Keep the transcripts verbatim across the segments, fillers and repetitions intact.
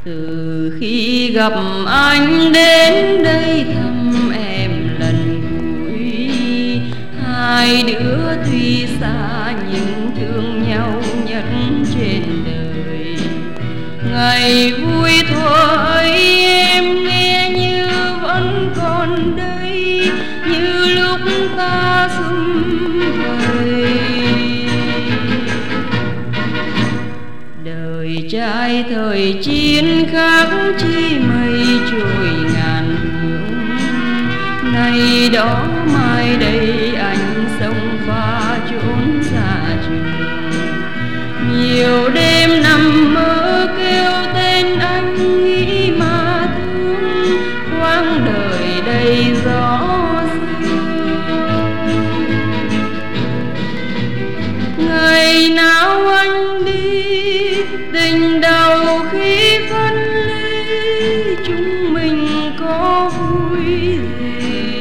Từ khi gặp anh đến đây thăm em lần cuối, hai đứa tuy xa nhưng thương nhau nhất trên đời. Ngày vui thuở ấy em nghe như vẫn còn đây, như lúc ta sum vầy. Đời trai thời chiến khác chi mây trôi ngàn hướng, nay đó mai đây anh sông pha trốn xa trường. Nhiều đêm nằm mơ kêu tên anh nghĩ mà thương, quãng đời đầy gió sương. Ngày nào anh đi tình đầu khi phân ly, chúng mình có vui gì?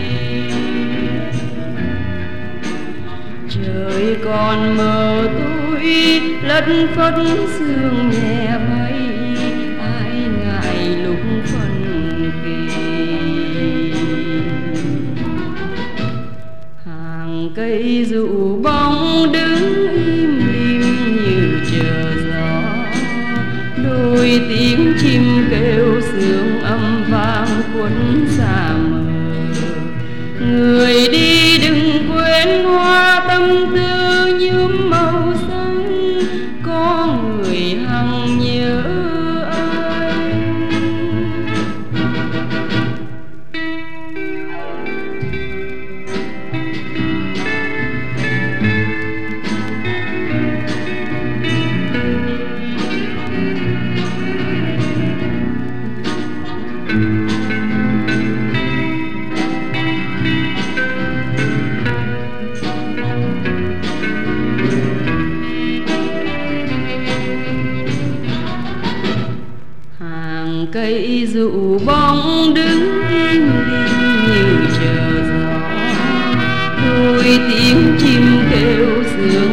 Trời còn mờ tối lất phất sương nhẹ bay, ai ngại lúc phân kỳ. Hàng cây dụ bóng đứng im lìm như chờ gió, đôi tiếng chim kêu sương âm vang cuốn xa mờ. Người đi đừng quên hoa tâm tư nhuốm màu xanh, có người hằng nhớ anh. Cây dụ bóng đứng im lìm như chờ gió, đôi tiếng chim kêu sương